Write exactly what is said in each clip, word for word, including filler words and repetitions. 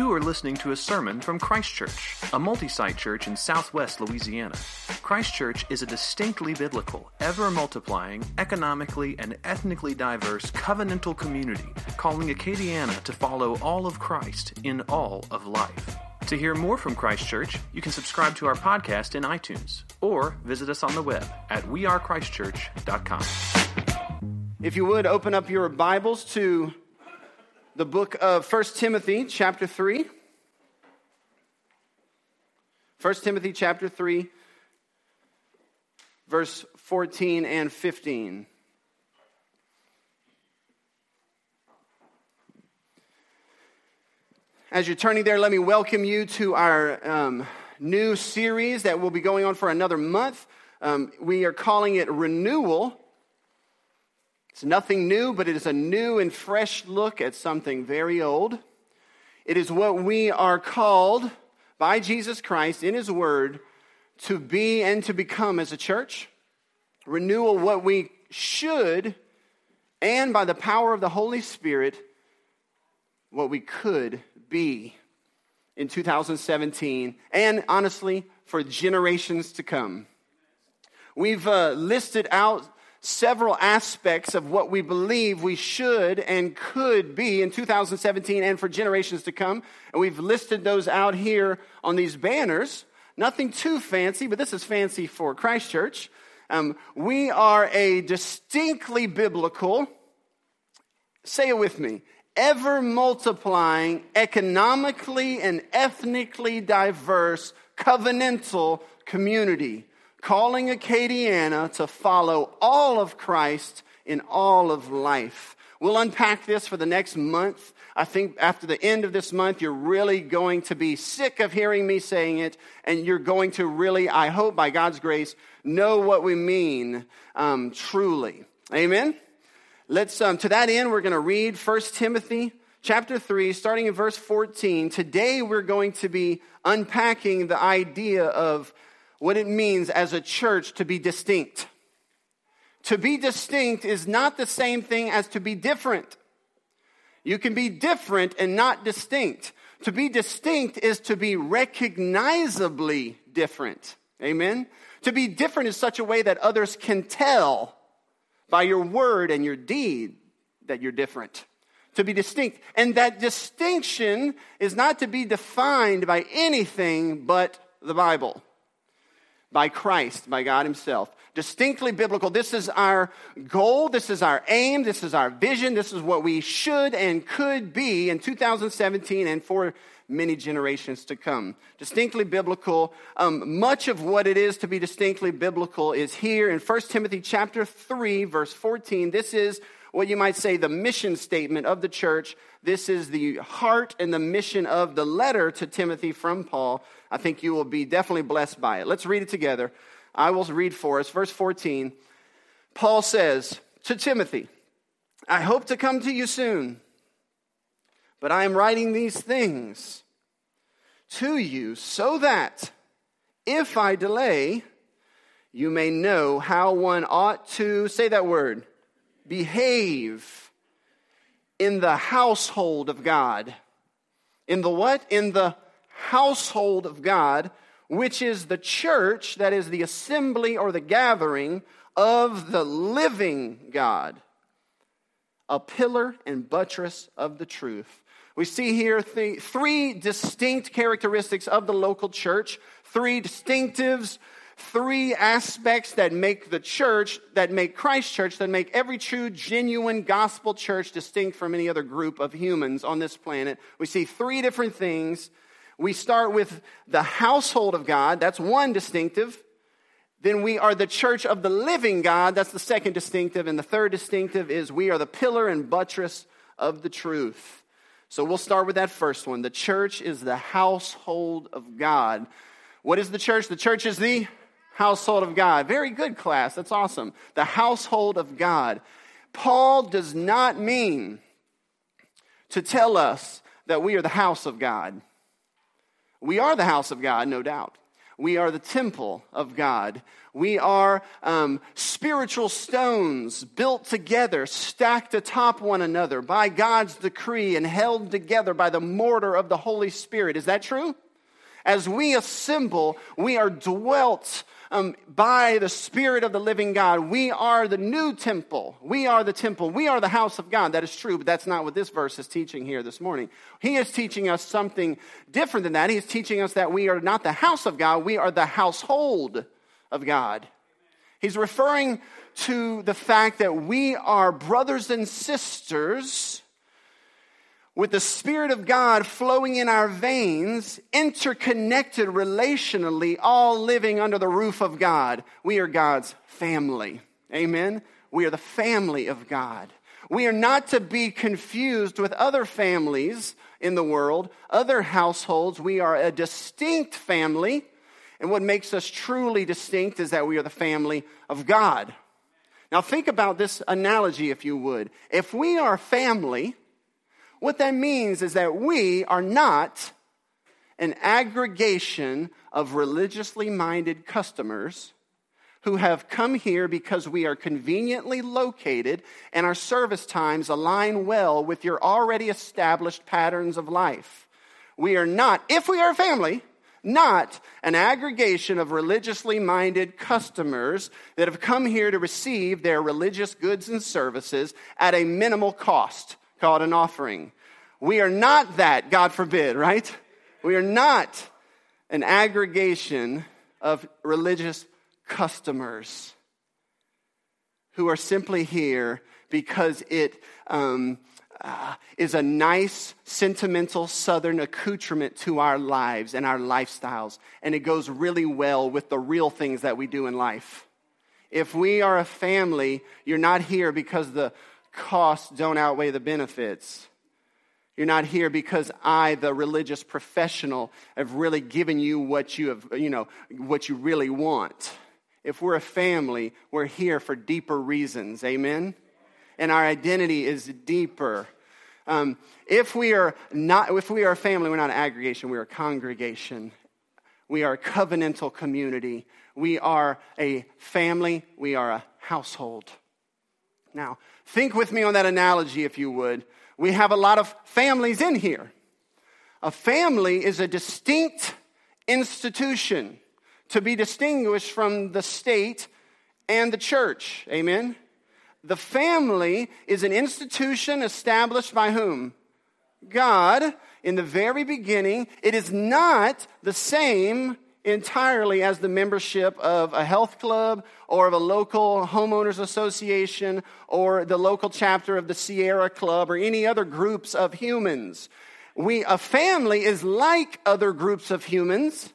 You are listening to a sermon from Christ Church, a multi-site church in southwest Louisiana. Christ Church is a distinctly biblical, ever-multiplying, economically and ethnically diverse covenantal community calling Acadiana to follow all of Christ in all of life. To hear more from Christ Church, you can subscribe to our podcast in iTunes or visit us on the web at we are christ church dot com. If you would, open up your Bibles to the book of First Timothy, chapter three. First Timothy, chapter three, verse fourteen and fifteen. As you're turning there, let me welcome you to our um, new series that will be going on for another month. Um, we are calling it Renewal. It's nothing new, but it is a new and fresh look at something very old. It is what we are called by Jesus Christ in His Word to be and to become as a church. Renewal, what we should, and by the power of the Holy Spirit, what we could be in two thousand seventeen, and honestly, for generations to come. We've uh, listed out several aspects of what we believe we should and could be in two thousand seventeen and for generations to come. And we've listed those out here on these banners. Nothing too fancy, but this is fancy for Christ Church. Um, we are a distinctly biblical, say it with me, ever-multiplying, economically and ethnically diverse, covenantal community, calling Acadiana to follow all of Christ in all of life. We'll unpack this for the next month. I think after the end of this month, you're really going to be sick of hearing me saying it, and you're going to really, I hope by God's grace, know what we mean um, truly. Amen? Let's. Um, to that end, we're going to read First Timothy chapter three, starting in verse fourteen. Today, we're going to be unpacking the idea of what it means as a church to be distinct. To be distinct is not the same thing as to be different. You can be different and not distinct. To be distinct is to be recognizably different. Amen? To be different in such a way that others can tell by your word and your deed that you're different. To be distinct. And that distinction is not to be defined by anything but the Bible. By Christ, by God Himself. Distinctly biblical. This is our goal. This is our aim. This is our vision. This is what we should and could be in two thousand seventeen and for many generations to come. Distinctly biblical. Um, much of what it is to be distinctly biblical is here in First Timothy chapter three, verse fourteen. This is what you might say the mission statement of the church. This is the heart and the mission of the letter to Timothy from Paul. I think you will be definitely blessed by it. Let's read it together. I will read for us. Verse fourteen. Paul says to Timothy, I hope to come to you soon, but I am writing these things to you so that if I delay, you may know how one ought to, say that word, behave in the household of God. In the what? In the household of God, which is the church, that is the assembly or the gathering of the living God, a pillar and buttress of the truth. We see here th- three distinct characteristics of the local church, three distinctives, three aspects that make the church, that make Christ Church, that make every true, genuine gospel church distinct from any other group of humans on this planet. We see three different things. We start with the household of God. That's one distinctive. Then we are the church of the living God. That's the second distinctive. And the third distinctive is we are the pillar and buttress of the truth. So we'll start with that first one. The church is the household of God. What is the church? The church is the household of God. Very good, class. That's awesome. The household of God. Paul does not mean to tell us that we are the house of God. We are the house of God, no doubt. We are the temple of God. We are um, spiritual stones built together, stacked atop one another by God's decree and held together by the mortar of the Holy Spirit. Is that true? As we assemble, we are dwelt um, by the Spirit of the living God. We are the new temple. We are the temple. We are the house of God. That is true, but that's not what this verse is teaching here this morning. He is teaching us something different than that. He is teaching us that we are not the house of God. We are the household of God. He's referring to the fact that we are brothers and sisters with the Spirit of God flowing in our veins, interconnected relationally, all living under the roof of God. We are God's family. Amen? We are the family of God. We are not to be confused with other families in the world, other households. We are a distinct family. And what makes us truly distinct is that we are the family of God. Now think about this analogy, if you would. If we are family, what that means is that we are not an aggregation of religiously minded customers who have come here because we are conveniently located and our service times align well with your already established patterns of life. We are not, if we are a family, not an aggregation of religiously minded customers that have come here to receive their religious goods and services at a minimal cost, called an offering. We are not that, God forbid, right? We are not an aggregation of religious customers who are simply here because it um, uh, is a nice, sentimental Southern accoutrement to our lives and our lifestyles, and it goes really well with the real things that we do in life. If we are a family, you're not here because the costs don't outweigh the benefits. You're not here because I, the religious professional, have really given you what you have, you know, what you really want. If we're a family, we're here for deeper reasons. Amen? And our identity is deeper. Um, if we are not, if we are a family, we're not an aggregation. We are a congregation. We are a covenantal community. We are a family. We are a household. Now, think with me on that analogy, if you would. We have a lot of families in here. A family is a distinct institution to be distinguished from the state and the church. Amen? The family is an institution established by whom? God. In the very beginning, it is not the same entirely as the membership of a health club or of a local homeowners association or the local chapter of the Sierra Club or any other groups of humans. We, a family is like other groups of humans,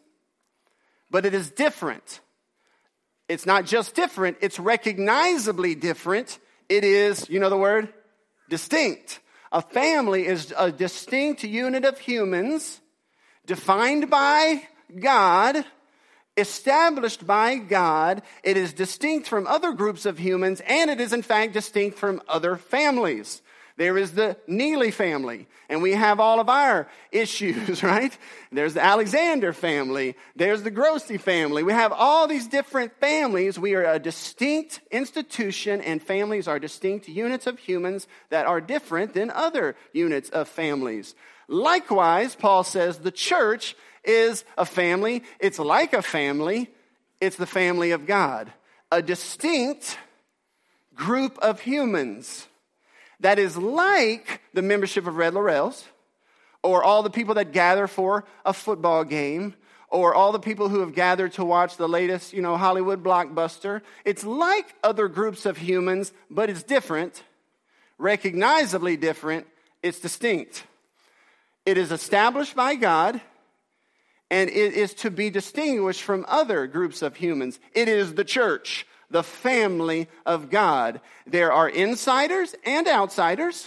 but it is different. It's not just different, it's recognizably different. It is, you know the word? Distinct. A family is a distinct unit of humans defined by God, established by God. It is distinct from other groups of humans, and it is in fact distinct from other families. There is the Neely family, and we have all of our issues, right? There's the Alexander family. There's the Grossi family. We have all these different families. We are a distinct institution, and families are distinct units of humans that are different than other units of families. Likewise, Paul says the church is a family. It's like a family. It's the family of God. A distinct group of humans that is like the membership of Red Laurels, or all the people that gather for a football game, or all the people who have gathered to watch the latest, you know, Hollywood blockbuster. It's like other groups of humans, but it's different, recognizably different. It's distinct. It is established by God, and it is to be distinguished from other groups of humans. It is the church, the family of God. There are insiders and outsiders.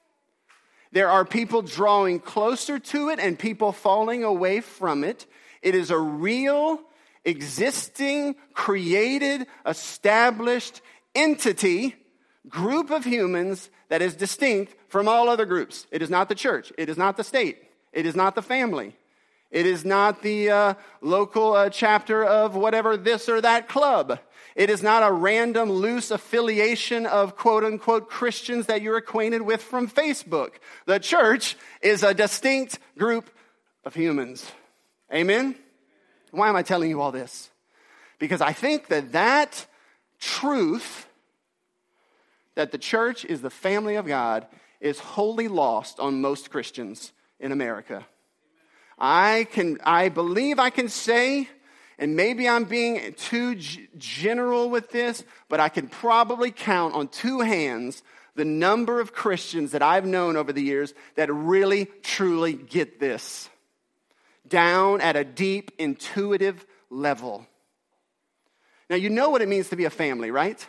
There are people drawing closer to it and people falling away from it. It is a real, existing, created, established entity, group of humans that is distinct from all other groups. It is not the church. It is not the state. It is not the family. It is not the uh, local uh, chapter of whatever this or that club. It is not a random loose affiliation of quote-unquote Christians that you're acquainted with from Facebook. The church is a distinct group of humans. Amen? Why am I telling you all this? Because I think that that truth, that the church is the family of God, is wholly lost on most Christians in America. I can, I believe I can say, and maybe I'm being too g- general with this, but I can probably count on two hands the number of Christians that I've known over the years that really, truly get this down at a deep, intuitive level. Now, you know what it means to be a family, right?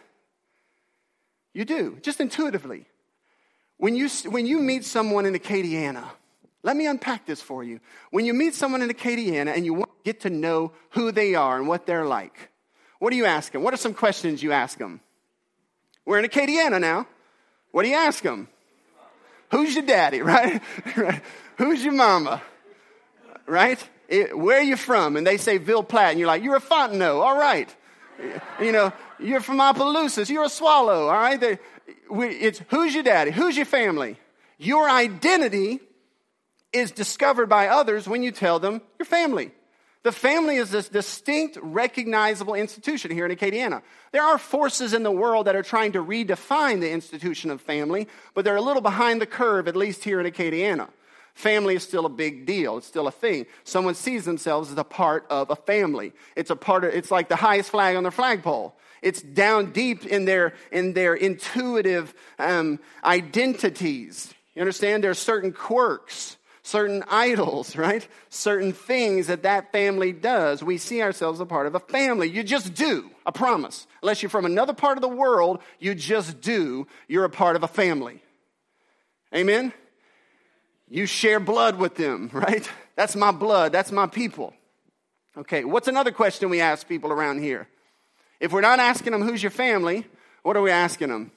You do, just intuitively. When you, when you meet someone in Acadiana, let me unpack this for you. When you meet someone in Acadiana and you want to get to know who they are and what they're like, what do you ask them? What are some questions you ask them? We're in Acadiana now. What do you ask them? Who's your daddy, right? Who's your mama, right? It, where are you from? And they say Ville Platte, and you're like, you're a Fontenot, all right. You know, you're from Opelousas, you're a Swallow, all right? They, we, it's who's your daddy? Who's your family? Your identity is discovered by others when you tell them your family. The family is this distinct, recognizable institution here in Acadiana. There are forces in the world that are trying to redefine the institution of family, but they're a little behind the curve, at least here in Acadiana. Family is still a big deal. It's still a thing. Someone sees themselves as a part of a family. It's a part of, it's like the highest flag on their flagpole. It's down deep in their, in their intuitive um, identities. You understand? There are certain quirks, certain idols, right? Certain things that that family does. We see ourselves as a part of a family. You just do, I promise. Unless you're from another part of the world, you just do. You're a part of a family. Amen? You share blood with them, right? That's my blood. That's my people. Okay, what's another question we ask people around here? If we're not asking them, who's your family, what are we asking them?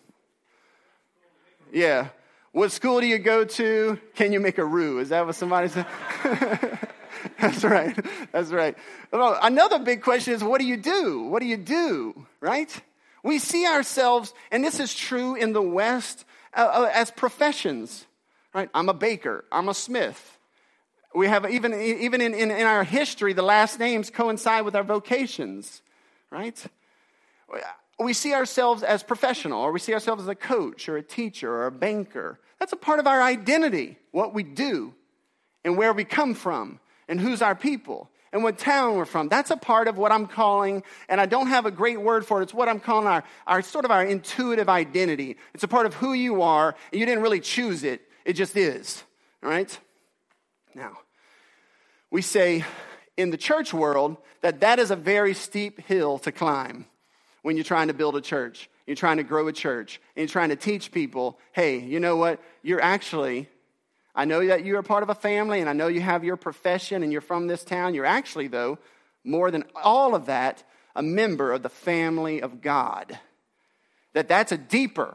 Yeah. What school do you go to? Can you make a roux? Is that what somebody said? That's right. That's right. Well, another big question is, what do you do? What do you do, right? We see ourselves, and this is true in the West, uh, as professions. Right? I'm a baker. I'm a smith. We have, even, even in, in, in our history, the last names coincide with our vocations. Right? We see ourselves as professional, or we see ourselves as a coach, or a teacher, or a banker. That's a part of our identity, what we do, and where we come from, and who's our people, and what town we're from. That's a part of what I'm calling, and I don't have a great word for it, it's what I'm calling our, our sort of our intuitive identity. It's a part of who you are, and you didn't really choose it. It just is, all right? Now, we say in the church world that that is a very steep hill to climb when you're trying to build a church. You're trying to grow a church, and you're trying to teach people, hey, you know what? You're actually, I know that you're a part of a family, and I know you have your profession, and you're from this town. You're actually, though, more than all of that, a member of the family of God. That that's a deeper,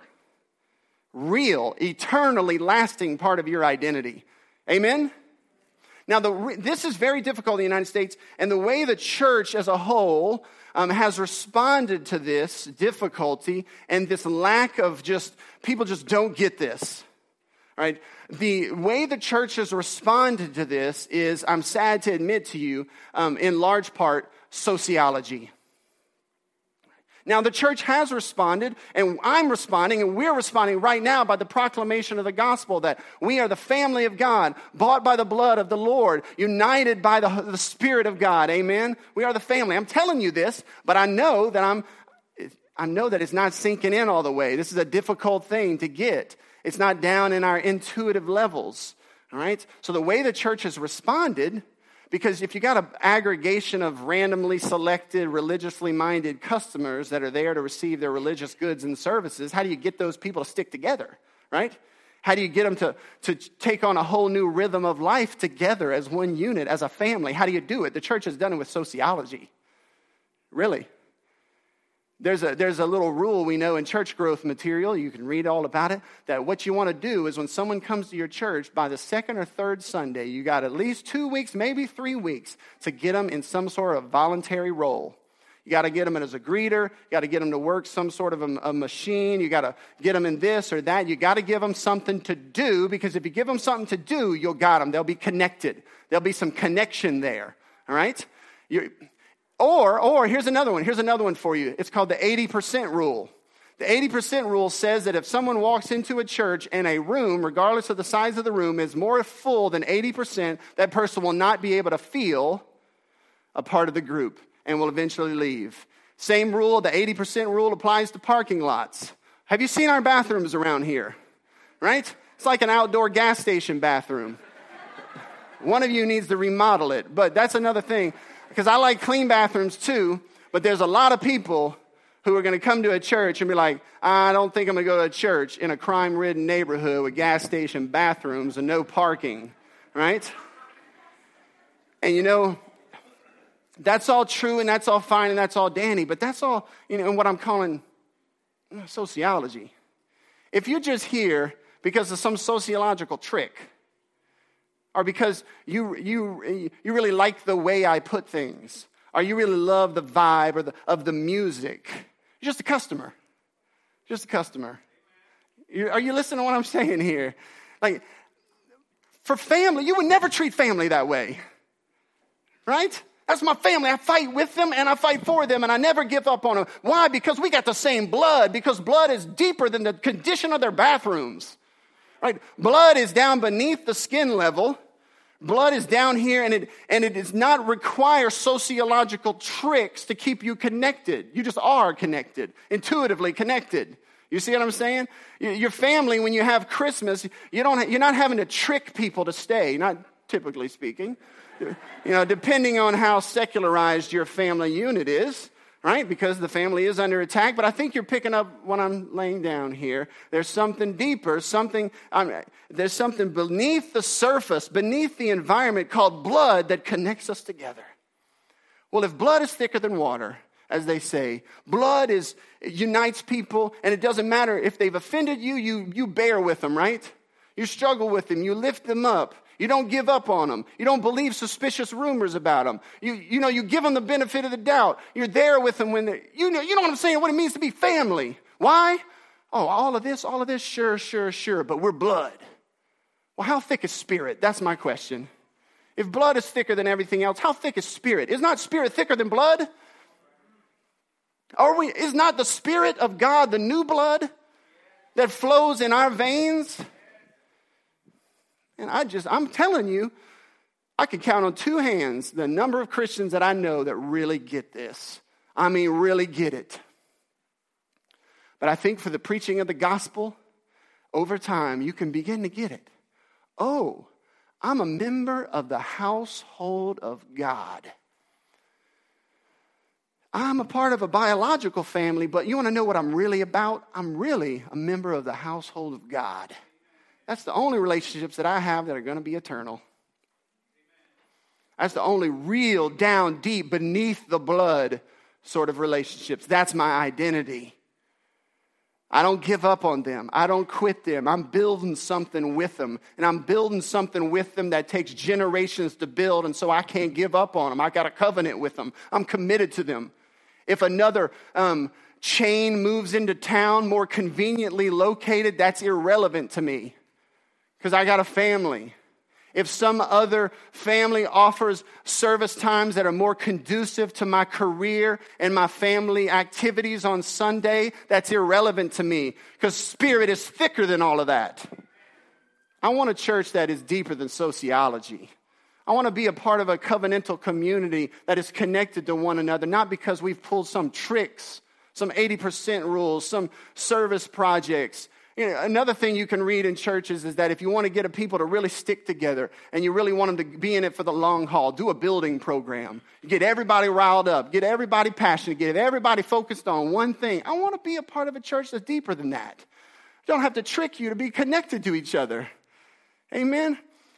real, eternally lasting part of your identity. Amen? Now, the, this is very difficult in the United States, and the way the church as a whole um, has responded to this difficulty and this lack of just, people just don't get this, right? The way the church has responded to this is, I'm sad to admit to you, um, in large part, sociology. Now, the church has responded, and I'm responding, and we're responding right now by the proclamation of the gospel that we are the family of God, bought by the blood of the Lord, united by the, the Spirit of God. Amen? We are the family. I'm telling you this, but I know that I'm, I know that it's not sinking in all the way. This is a difficult thing to get. It's not down in our intuitive levels. All right? So the way the church has responded, because if you got an aggregation of randomly selected, religiously minded customers that are there to receive their religious goods and services, how do you get those people to stick together, right? How do you get them to, to take on a whole new rhythm of life together as one unit, as a family? How do you do it? The church has done it with sociology. Really. There's a, there's a little rule we know in church growth material, you can read all about it, that what you want to do is when someone comes to your church, by the second or third Sunday, you got at least two weeks, maybe three weeks, to get them in some sort of voluntary role. You got to get them in as a greeter, you got to get them to work some sort of a, a machine, you got to get them in this or that, you got to give them something to do, because if you give them something to do, you'll got them. They'll be connected. There'll be some connection there, all right? You're... Or, or here's another one. Here's another one for you. It's called the eighty percent rule. The eighty percent rule says that if someone walks into a church and a room, regardless of the size of the room, is more full than eighty percent, that person will not be able to feel a part of the group and will eventually leave. Same rule, the eighty percent rule applies to parking lots. Have you seen our bathrooms around here? Right? It's like an outdoor gas station bathroom. One of you needs to remodel it, but that's another thing. Because I like clean bathrooms too, but there's a lot of people who are going to come to a church and be like, I don't think I'm going to go to a church in a crime-ridden neighborhood with gas station bathrooms and no parking, right? And you know, that's all true and that's all fine and that's all dandy, but that's all, you know, what I'm calling sociology. If you're just here because of some sociological trick, or because you you you really like the way I put things, or you really love the vibe or the, of the music, you're just a customer. Just a customer. You're, are you listening to what I'm saying here? Like, for family, you would never treat family that way, right? That's my family. I fight with them and I fight for them and I never give up on them. Why? Because we got the same blood. Because blood is deeper than the condition of their bathrooms, right? Blood is down beneath the skin level. Blood is down here, and it and it does not require sociological tricks to keep you connected. You just are connected, intuitively connected. You see what I'm saying? Your family, when you have Christmas, you don't you're not having to trick people to stay. Not typically speaking, you know, depending on how secularized your family unit is. Right? Because the family is under attack. But I think you're picking up what I'm laying down here. There's something deeper, something, um, there's something beneath the surface, beneath the environment called blood that connects us together. Well, if blood is thicker than water, as they say, blood is unites people, and it doesn't matter if they've offended you, you, you bear with them, right? You struggle with them, you lift them up. You don't give up on them. You don't believe suspicious rumors about them. You, you know, you give them the benefit of the doubt. You're there with them when they, you know, you know what I'm saying, what it means to be family. Why? Oh, all of this, all of this, sure, sure, sure, but we're blood. Well, how thick is spirit? That's my question. If blood is thicker than everything else, how thick is spirit? Is not spirit thicker than blood? Are we, is not the Spirit of God the new blood that flows in our veins? And I just, I'm telling you, I can count on two hands the number of Christians that I know that really get this. I mean, really get it. But I think for the preaching of the gospel, over time, you can begin to get it. Oh, I'm a member of the household of God. I'm a part of a biological family, but you want to know what I'm really about? I'm really a member of the household of God. That's the only relationships that I have that are going to be eternal. That's the only real, down deep, beneath the blood sort of relationships. That's my identity. I don't give up on them. I don't quit them. I'm building something with them. And I'm building something with them that takes generations to build, and so I can't give up on them. I got a covenant with them. I'm committed to them. If another um, chain moves into town more conveniently located, that's irrelevant to me. Because I got a family. If some other family offers service times that are more conducive to my career and my family activities on Sunday, that's irrelevant to me. Because spirit is thicker than all of that. I want a church that is deeper than sociology. I want to be a part of a covenantal community that is connected to one another, not because we've pulled some tricks, some eighty percent rules, some service projects. You know, another thing you can read in churches is that if you want to get a people to really stick together and you really want them to be in it for the long haul, do a building program. Get everybody riled up, get everybody passionate, get everybody focused on one thing. I want to be a part of a church that's deeper than that. I don't have to trick you to be connected to each other. Amen?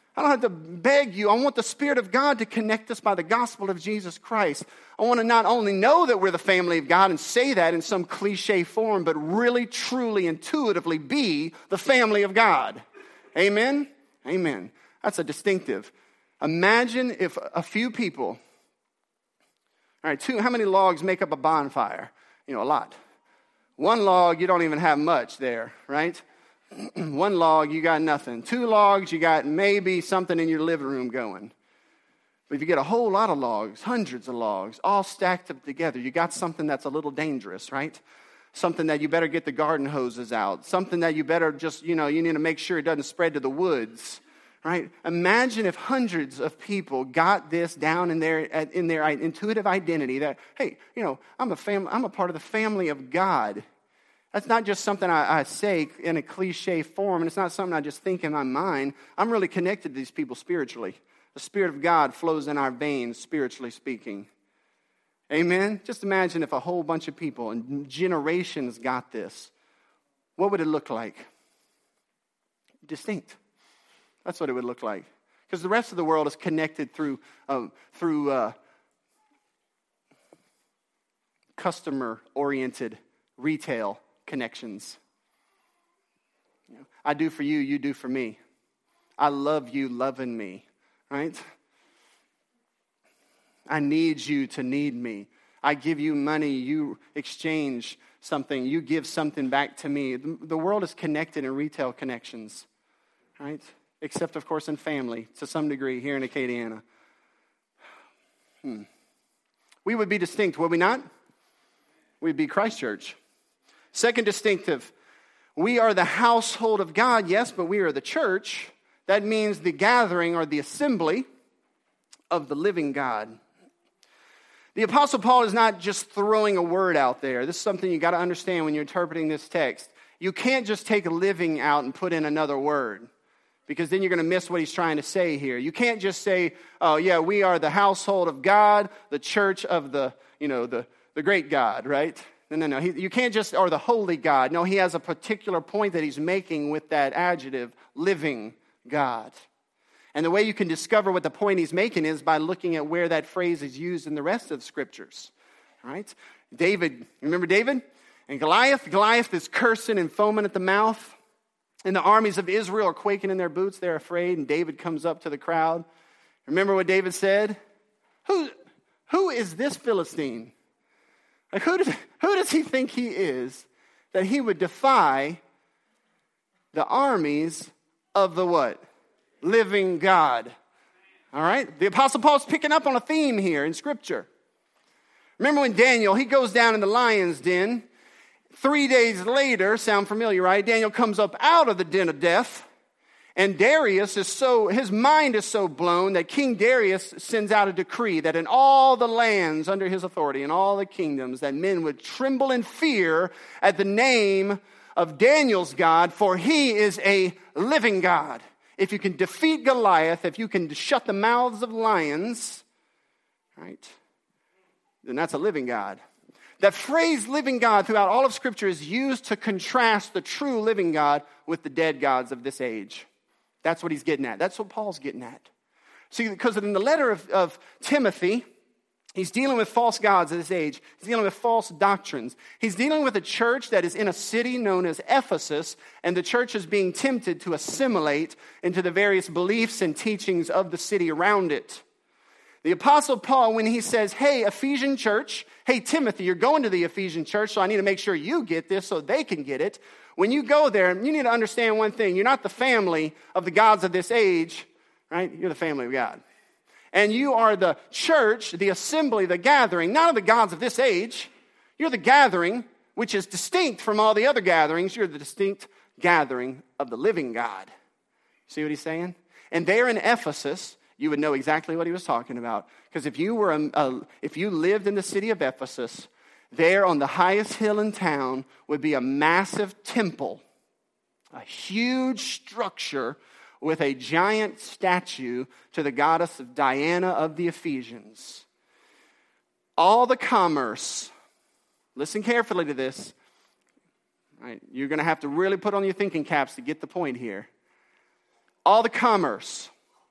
I don't have to beg you. I want the Spirit of God to connect us by the gospel of Jesus Christ. I want to not only know that we're the family of God and say that in some cliche form, but really, truly, intuitively be the family of God. Amen? Amen. That's a distinctive. Imagine if a few people, all right, two, how many logs make up a bonfire? You know, a lot. One log, you don't even have much there, right? One log, you got nothing. Two logs, you got maybe something in your living room going. But if you get a whole lot of logs, hundreds of logs, all stacked up together, you got something that's a little dangerous, right? Something that you better get the garden hoses out. Something that you better just, you know, you need to make sure it doesn't spread to the woods, right? Imagine if hundreds of people got this down in their in their intuitive identity that, hey, you know, I'm a fam- I'm a part of the family of God. That's not just something I, I say in a cliche form, and it's not something I just think in my mind. I'm really connected to these people spiritually. The Spirit of God flows in our veins, spiritually speaking. Amen? Just imagine if a whole bunch of people and generations got this. What would it look like? Distinct. That's what it would look like. Because the rest of the world is connected through, uh, through uh, customer-oriented retail connections. You know, I do for you, you do for me. I love you loving me, right? I need you to need me. I give you money, you exchange something, you give something back to me. The, the world is connected in retail connections, right? Except, of course, in family, to some degree, here in Acadiana. Hmm. We would be distinct, would we not? We'd be Christ Church. Second distinctive, we are the household of God, yes, but we are the church. That means the gathering or the assembly of the living God. The Apostle Paul is not just throwing a word out there. This is something you got to understand when you're interpreting this text. You can't just take a living out and put in another word, because then you're going to miss what he's trying to say here. You can't just say, oh, yeah, we are the household of God, the church of the, you know, the, the great God, right? No, no, no. He, you can't just, or the holy God. No, he has a particular point that he's making with that adjective, living God. And the way you can discover what the point he's making is by looking at where that phrase is used in the rest of the scriptures. All right? David, remember David? And Goliath, Goliath is cursing and foaming at the mouth. And the armies of Israel are quaking in their boots. They're afraid. And David comes up to the crowd. Remember what David said? Who, who is this Philistine? Like, who does, who does he think he is that he would defy the armies of the what? Living God. All right? The Apostle Paul's picking up on a theme here in Scripture. Remember when Daniel, he goes down in the lion's den. Three days later, sound familiar, right? Daniel comes up out of the den of death. And Darius is so, his mind is so blown that King Darius sends out a decree that in all the lands under his authority, in all the kingdoms, that men would tremble in fear at the name of Daniel's God, for he is a living God. If you can defeat Goliath, if you can shut the mouths of lions, right, then that's a living God. That phrase living God throughout all of Scripture is used to contrast the true living God with the dead gods of this age. That's what he's getting at. That's what Paul's getting at. See, because in the letter of, of Timothy, he's dealing with false gods of this age. He's dealing with false doctrines. He's dealing with a church that is in a city known as Ephesus, and the church is being tempted to assimilate into the various beliefs and teachings of the city around it. The Apostle Paul, when he says, hey, Ephesian church, hey, Timothy, you're going to the Ephesian church, so I need to make sure you get this so they can get it. When you go there, you need to understand one thing. You're not the family of the gods of this age, right? You're the family of God. And you are the church, the assembly, the gathering, not of the gods of this age. You're the gathering, which is distinct from all the other gatherings. You're the distinct gathering of the living God. See what he's saying? And there in Ephesus, you would know exactly what he was talking about. Because if you were a, a, if you lived in the city of Ephesus, there on the highest hill in town would be a massive temple, a huge structure with a giant statue to the goddess of Diana of the Ephesians. All the commerce, listen carefully to this. Right, you're going to have to really put on your thinking caps to get the point here. All the commerce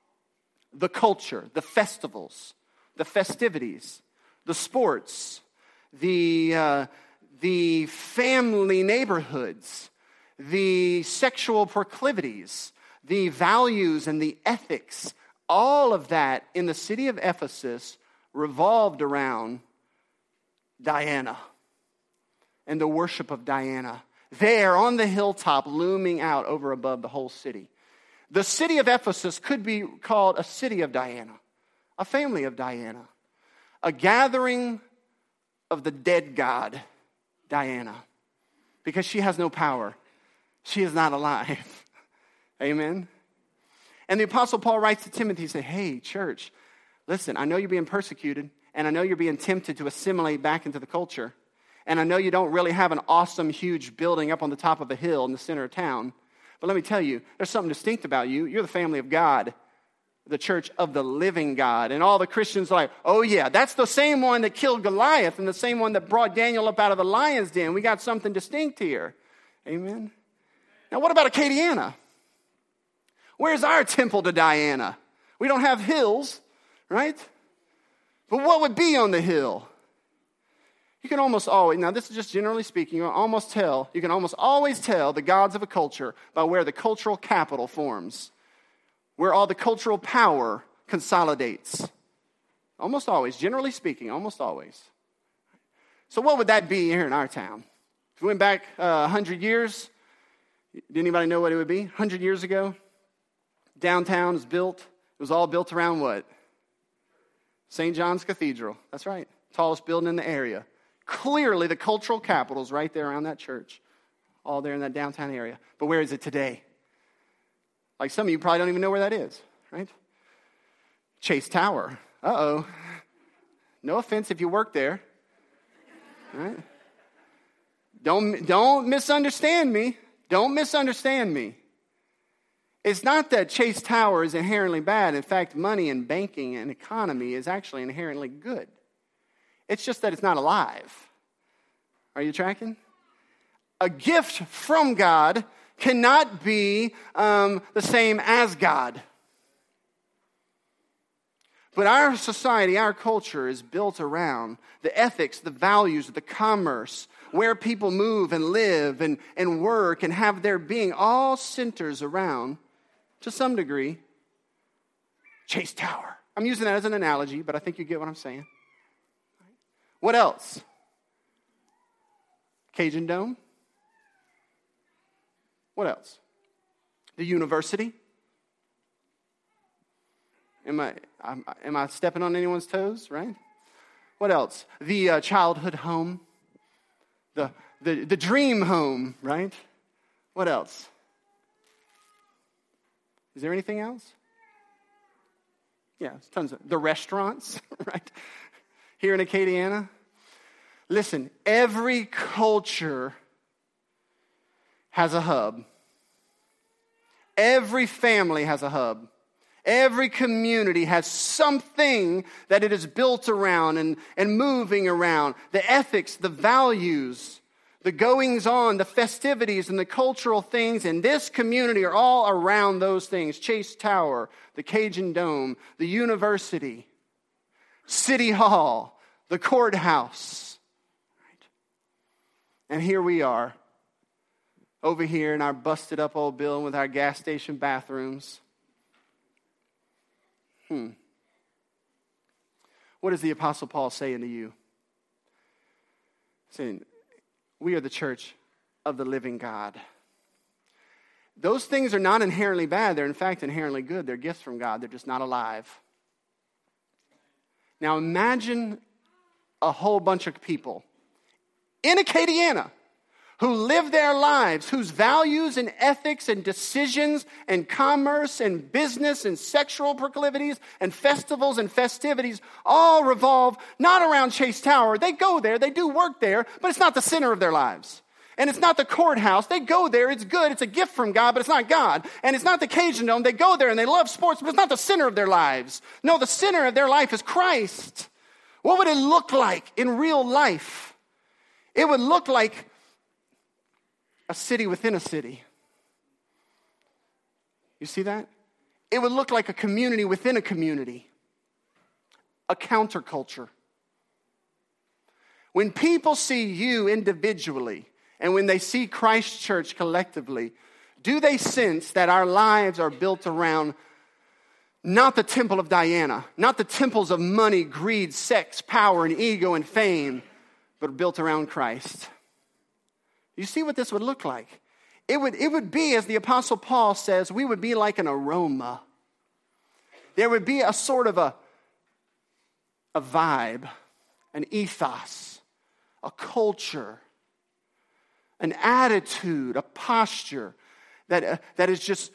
the culture, the festivals, the festivities, the sports, the, uh, the family neighborhoods, the sexual proclivities, the values and the ethics, all of that in the city of Ephesus revolved around Diana and the worship of Diana. There on the hilltop, looming out over above the whole city. The city of Ephesus could be called a city of Diana, a family of Diana, a gathering of the dead god, Diana, because she has no power. She is not alive. Amen? And the Apostle Paul writes to Timothy, he said, hey, church, listen, I know you're being persecuted, and I know you're being tempted to assimilate back into the culture, and I know you don't really have an awesome, huge building up on the top of a hill in the center of town, but let me tell you, there's something distinct about you. You're the family of God, the church of the living God. And all the Christians are like, oh yeah, that's the same one that killed Goliath and the same one that brought Daniel up out of the lion's den. We got something distinct here. Amen? Now what about Acadiana? Where's our temple to Diana? We don't have hills, right? But what would be on the hill? You can almost always, now this is just generally speaking, you can almost tell, you can almost always tell the gods of a culture by where the cultural capital forms, where all the cultural power consolidates. Almost always, generally speaking, almost always. So what would that be here in our town? If we went back uh, one hundred years, did anybody know what it would be? one hundred years ago, downtown was built. It was all built around what? Saint John's Cathedral. That's right. Tallest building in the area. Clearly, the cultural capital is right there around that church. All there in that downtown area. But where is it today? Like some of you probably don't even know where that is, right? Chase Tower. Uh-oh. No offense if you work there. Right? Don't, don't misunderstand me. Don't misunderstand me. It's not that Chase Tower is inherently bad. In fact, money and banking and economy is actually inherently good. It's just that it's not alive. Are you tracking? A gift from God cannot be um, the same as God. But our society, our culture is built around the ethics, the values, the commerce, where people move and live and, and work and have their being, all centers around, to some degree, Chase Tower. I'm using that as an analogy, but I think you get what I'm saying. What else? Cajun Dome. What else? The university. Am I, am I stepping on anyone's toes, right? What else? The uh, childhood home. The, the, the dream home, right? What else? Is there anything else? Yeah, tons of, the restaurants, right? Here in Acadiana. Listen, every culture has a hub. Every family has a hub. Every community has something that it is built around and, and moving around. The ethics, the values, the goings on, the festivities, and the cultural things in this community are all around those things. Chase Tower, the Cajun Dome, the university, City Hall, the courthouse. Right? And here we are, over here in our busted up old building with our gas station bathrooms. Hmm. What is the Apostle Paul saying to you? Saying, we are the church of the living God. Those things are not inherently bad. They're in fact inherently good. They're gifts from God. They're just not alive. Now imagine a whole bunch of people in Acadiana who live their lives, whose values and ethics and decisions and commerce and business and sexual proclivities and festivals and festivities all revolve not around Chase Tower. They go there, they do work there, but it's not the center of their lives. And it's not the courthouse. They go there, it's good, it's a gift from God, but it's not God. And it's not the Cajun Dome. They go there and they love sports, but it's not the center of their lives. No, the center of their life is Christ. What would it look like in real life? It would look like a city within a city. You see that? It would look like a community within a community, a counterculture. When people see you individually and when they see Christ Church collectively, do they sense that our lives are built around not the temple of Diana, not the temples of money, greed, sex, power, and ego and fame, but built around Christ? You see what this would look like? It would, it would be, as the Apostle Paul says, we would be like an aroma. There would be a sort of a, a vibe, an ethos, a culture, an attitude, a posture that, uh, that is just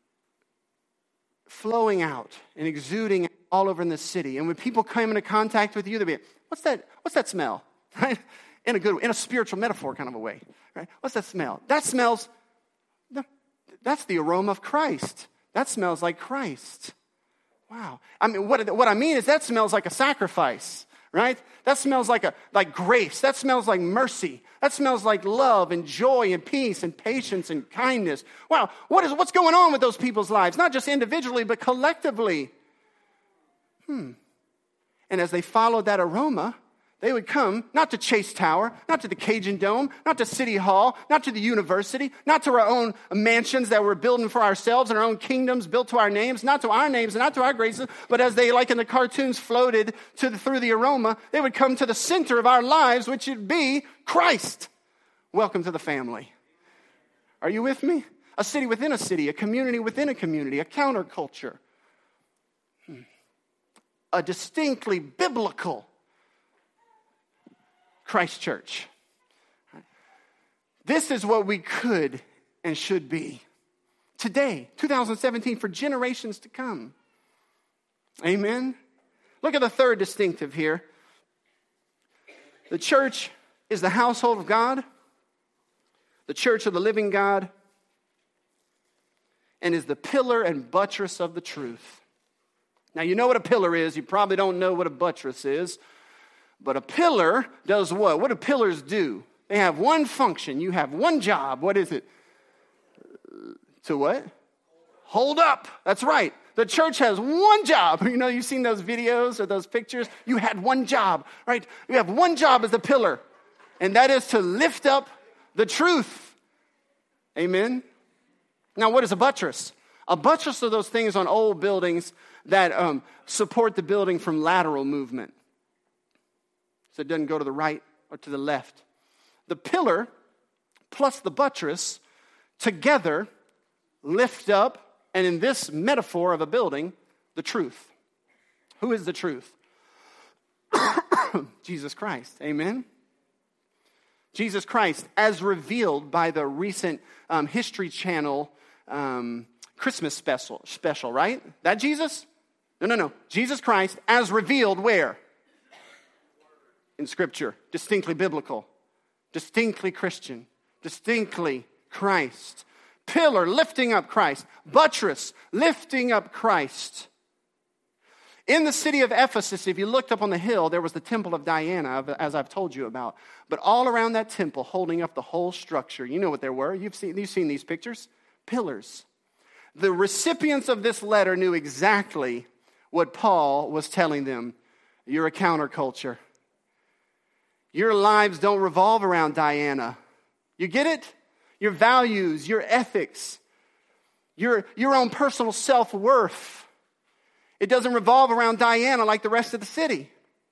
flowing out and exuding all over in the city. And when people come into contact with you, they'll be, what's that, what's that smell? Right? In a good, in a spiritual metaphor kind of a way. Right? What's that smell? That smells, that's the aroma of Christ. That smells like Christ. Wow. I mean, what, what I mean is that smells like a sacrifice, right? That smells like a like grace. That smells like mercy. That smells like love and joy and peace and patience and kindness. Wow, what is what's going on with those people's lives? Not just individually, but collectively. Hmm. And as they followed that aroma, they would come not to Chase Tower, not to the Cajun Dome, not to City Hall, not to the university, not to our own mansions that we're building for ourselves and our own kingdoms built to our names, not to our names and not to our graces, but as they, like in the cartoons, floated to the, through the aroma, they would come to the center of our lives, which would be Christ. Welcome to the family. Are you with me? A city within a city, a community within a community, a counterculture. Hmm. A distinctly biblical Christ Church. This is what we could and should be today, two thousand seventeen, for generations to come. Amen? Look at the third distinctive here. The church is the household of God, the church of the living God, and is the pillar and buttress of the truth. Now, you know what a pillar is. You probably don't know what a buttress is. But a pillar does what? What do pillars do? They have one function. You have one job. What is it? To what? Hold up. That's right. The church has one job. You know, you've seen those videos or those pictures. You had one job, right? You have one job as a pillar, and that is to lift up the truth. Amen? Now, what is a buttress? A buttress are those things on old buildings that um, support the building from lateral movement. So it doesn't go to the right or to the left. The pillar plus the buttress together lift up, and in this metaphor of a building, the truth. Who is the truth? Jesus Christ. Amen? Jesus Christ, as revealed by the recent um, History Channel um, Christmas special, special, right? That Jesus? No, no, no. Jesus Christ, as revealed where? In Scripture, distinctly biblical, distinctly Christian, distinctly Christ. Pillar, lifting up Christ. Buttress, lifting up Christ. In the city of Ephesus, if you looked up on the hill, there was the temple of Diana, as I've told you about. But all around that temple, holding up the whole structure, you know what there were. You've seen, you've seen these pictures. Pillars. The recipients of this letter knew exactly what Paul was telling them. You're a counterculture. Your lives don't revolve around Diana. You get it? Your values, your ethics, your, your own personal self-worth. It doesn't revolve around Diana like the rest of the city.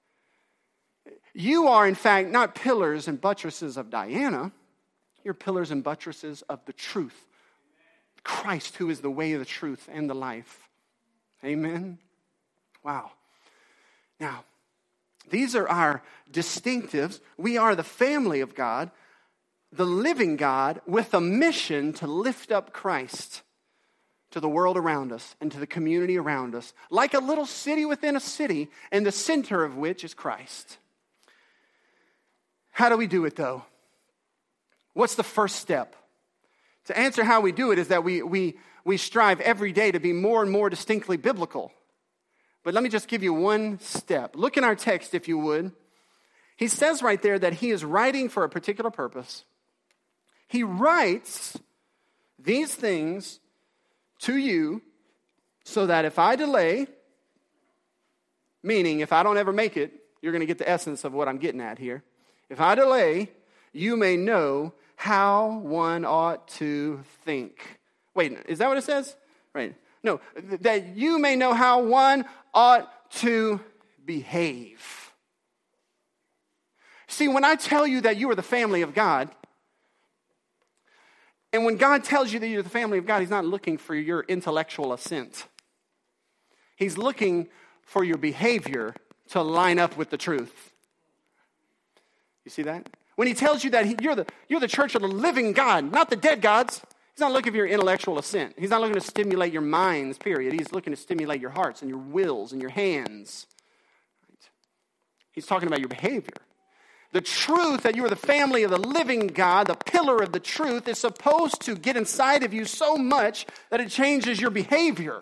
You are, in fact, not pillars and buttresses of Diana. You're pillars and buttresses of the truth. Christ, who is the way, the truth, and the life. Amen? Wow. Now, these are our distinctives. We are the family of God, the living God, with a mission to lift up Christ to the world around us and to the community around us, like a little city within a city, and the center of which is Christ. How do we do it, though? What's the first step? To answer how we do it is that we, we, we strive every day to be more and more distinctly biblical. But let me just give you one step. Look in our text, if you would. He says right there that he is writing for a particular purpose. He writes these things to you so that if I delay, meaning if I don't ever make it, you're going to get the essence of what I'm getting at here. If I delay, you may know how one ought to think. Wait, is that what it says? Right. No, that you may know how one ought to behave. See, when I tell you that you are the family of God, and when God tells you that you're the family of God, he's not looking for your intellectual assent. He's looking for your behavior to line up with the truth. You see that? When he tells you that he, you're the you're the church of the living God, not the dead gods, he's not looking for your intellectual assent. He's not looking to stimulate your minds, period. He's looking to stimulate your hearts and your wills and your hands. Right? He's talking about your behavior. The truth that you are the family of the living God, the pillar of the truth, is supposed to get inside of you so much that it changes your behavior.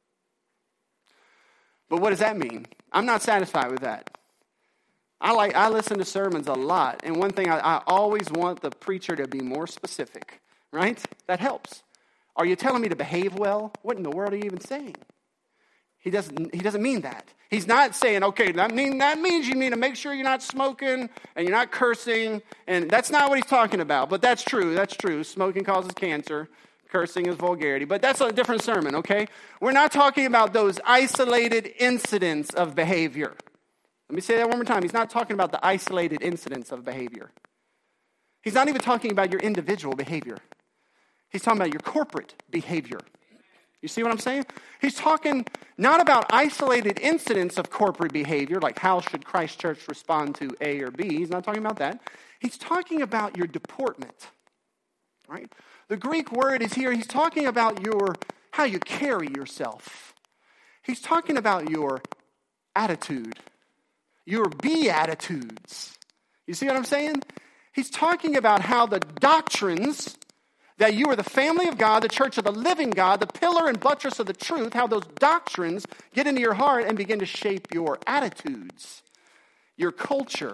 But what does that mean? I'm not satisfied with that. I like I listen to sermons a lot, and one thing I, I always want the preacher to be more specific, right? That helps. Are you telling me to behave well? What in the world are you even saying? He doesn't. He doesn't mean that. He's not saying, okay, that mean that means you need to make sure you're not smoking and you're not cursing, and that's not what he's talking about. But that's true. That's true. Smoking causes cancer. Cursing is vulgarity. But that's a different sermon. Okay, we're not talking about those isolated incidents of behavior. Let me say that one more time. He's not talking about the isolated incidents of behavior. He's not even talking about your individual behavior. He's talking about your corporate behavior. You see what I'm saying? He's talking not about isolated incidents of corporate behavior, like how should Christ Church respond to A or B. He's not talking about that. He's talking about your deportment, right? The Greek word is here. He's talking about your how you carry yourself. He's talking about your attitude, your beatitudes. You see what I'm saying? He's talking about how the doctrines that you are the family of God, the church of the living God, the pillar and buttress of the truth, how those doctrines get into your heart and begin to shape your attitudes, your culture,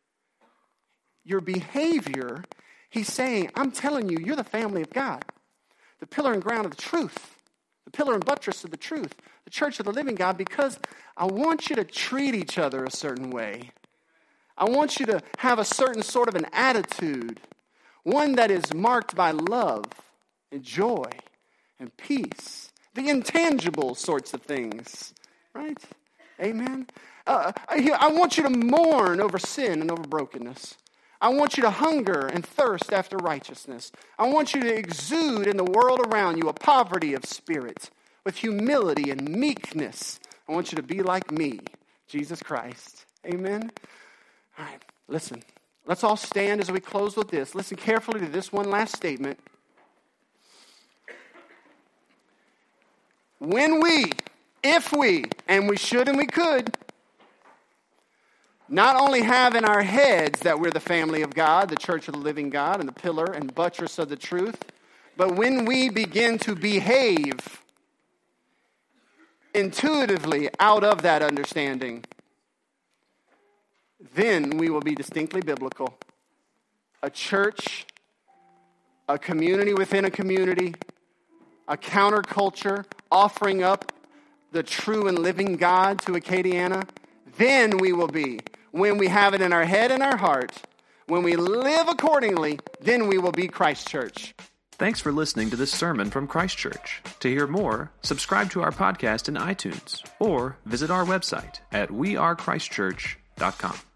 your behavior. He's saying, I'm telling you, you're the family of God, the pillar and ground of the truth, the pillar and buttress of the truth, the church of the living God, because I want you to treat each other a certain way. I want you to have a certain sort of an attitude, one that is marked by love and joy and peace, the intangible sorts of things, right? Amen? Uh, I, I want you to mourn over sin and over brokenness. I want you to hunger and thirst after righteousness. I want you to exude in the world around you a poverty of spirit with humility and meekness. I want you to be like me, Jesus Christ. Amen? All right, listen. Let's all stand as we close with this. Listen carefully to this one last statement. When we, if we, and we should and we could, not only have in our heads that we're the family of God, the church of the living God, and the pillar and buttress of the truth, but when we begin to behave intuitively out of that understanding, then we will be distinctly biblical. A church, a community within a community, a counterculture offering up the true and living God to Acadiana. Then we will be, when we have it in our head and our heart, when we live accordingly, then we will be Christ Church. Thanks for listening to this sermon from Christ Church. To hear more, subscribe to our podcast in iTunes or visit our website at we are christ church dot com.